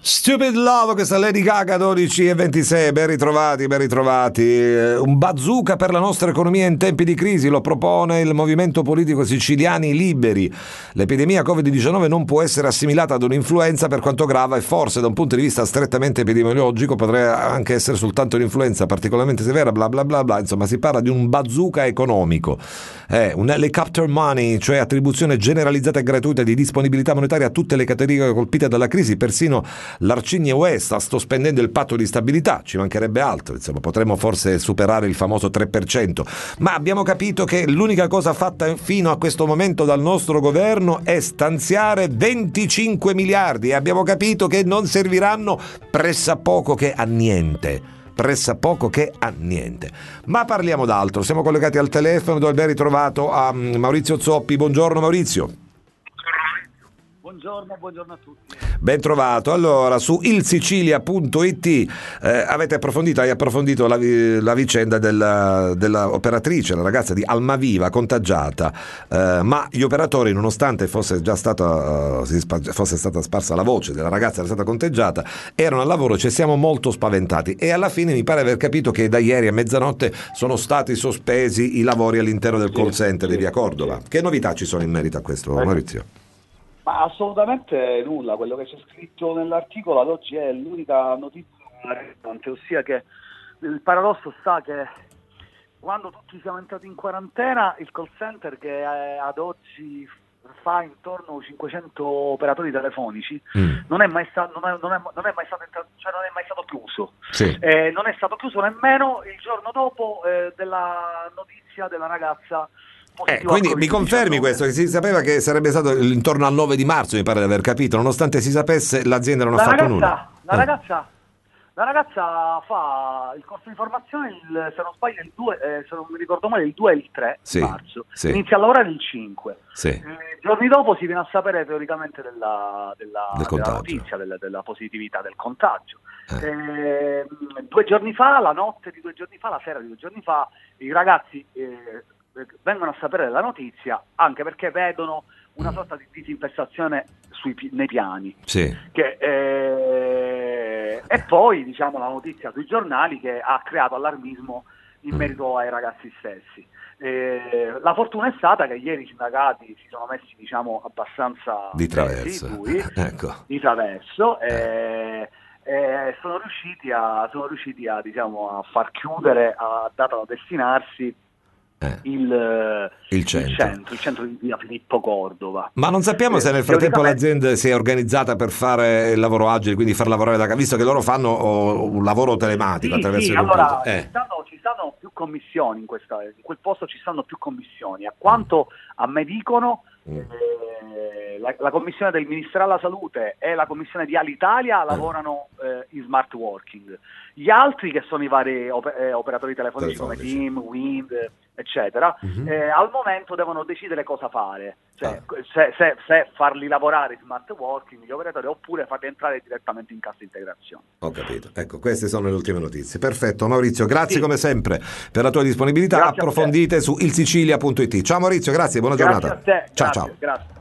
Stupid Love, questa Lady Gaga, 12:26, ben ritrovati, ben ritrovati. Un bazooka per la nostra economia in tempi di crisi, lo propone il movimento politico Siciliani Liberi. L'epidemia Covid-19 non può essere assimilata ad un'influenza per quanto grave e forse da un punto di vista strettamente epidemiologico potrebbe anche essere soltanto un'influenza particolarmente severa, bla bla bla bla. Insomma, si parla di un bazooka economico. Un helicopter money, cioè attribuzione generalizzata e gratuita di disponibilità monetaria a tutte le categorie colpite dalla crisi, persino l'Arcigna UE sta sospendendo il patto di stabilità, ci mancherebbe altro, insomma, potremmo forse superare il famoso 3%, ma abbiamo capito che l'unica cosa fatta fino a questo momento dal nostro governo è stanziare 25 miliardi e abbiamo capito che non serviranno pressappoco che a niente. Ma parliamo d'altro, siamo collegati al telefono, do il ben ritrovato a Maurizio Zoppi. Buongiorno Maurizio. Buongiorno a tutti. Ben trovato. Allora, su ilsicilia.it hai approfondito la vicenda della operatrice, la ragazza di Almaviva contagiata, ma gli operatori, nonostante fosse stata sparsa la voce della ragazza che era stata contagiata, erano al lavoro, ci siamo molto spaventati e alla fine mi pare aver capito che da ieri a mezzanotte sono stati sospesi i lavori all'interno del call center di Via Cordova. Che novità ci sono in merito a questo, Maurizio? Ma assolutamente nulla, quello che c'è scritto nell'articolo ad oggi è l'unica notizia rilevante, ossia che il paradosso sta che quando tutti siamo entrati in quarantena il call center, che ad oggi fa intorno a 500 operatori telefonici, non è mai stato chiuso. Sì. Non è stato chiuso nemmeno il giorno dopo della notizia della ragazza. Quindi mi confermi questo, che si sapeva che sarebbe stato intorno al 9 di marzo, mi pare di aver capito, nonostante si sapesse l'azienda non ha fatto nulla. La ragazza fa il corso di formazione, se non sbaglio il 2, se non mi ricordo male il 2 e il 3 marzo, inizia a lavorare il 5. Giorni dopo si viene a sapere teoricamente della notizia, della positività, del contagio. 2 giorni fa, la notte di 2 giorni fa, la sera di 2 giorni fa, i ragazzi vengono a sapere della notizia anche perché vedono una sorta di disinfestazione nei piani. Sì. E poi diciamo la notizia sui giornali che ha creato allarmismo in merito ai ragazzi stessi. La fortuna è stata che ieri i sindacati si sono messi abbastanza di traverso, di traverso sono riusciti a far chiudere, a data da destinarsi, il centro di via Filippo Cordova. Ma non sappiamo se nel frattempo l'azienda si è organizzata per fare il lavoro agile, quindi far lavorare da casa, visto che loro fanno un lavoro telematico attraverso il computer. Ci stanno più commissioni in quel posto, ci stanno più commissioni. A quanto a me dicono, la commissione del Ministero della Salute e la commissione di Alitalia lavorano in smart working. Gli altri, che sono i vari operatori telefonici come Team, Wind, eccetera, al momento devono decidere cosa fare, cioè se farli lavorare in smart working gli operatori oppure farli entrare direttamente in cassa integrazione. Ho capito, ecco, queste sono le ultime notizie. Perfetto Maurizio, grazie come sempre per la tua disponibilità. Grazie, approfondite su ilsicilia.it. Ciao Maurizio, grazie, buona giornata. Grazie a te. Ciao. Grazie.